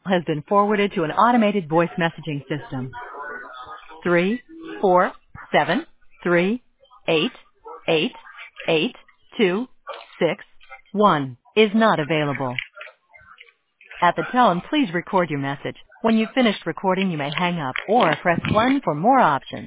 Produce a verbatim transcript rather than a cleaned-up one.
has been forwarded to an automated voice messaging system. Three, four, seven, three, eight, eight, eight, two, six, one is not available. At the tone, please record your message. When you've finished recording, you may hang up or press one for more options.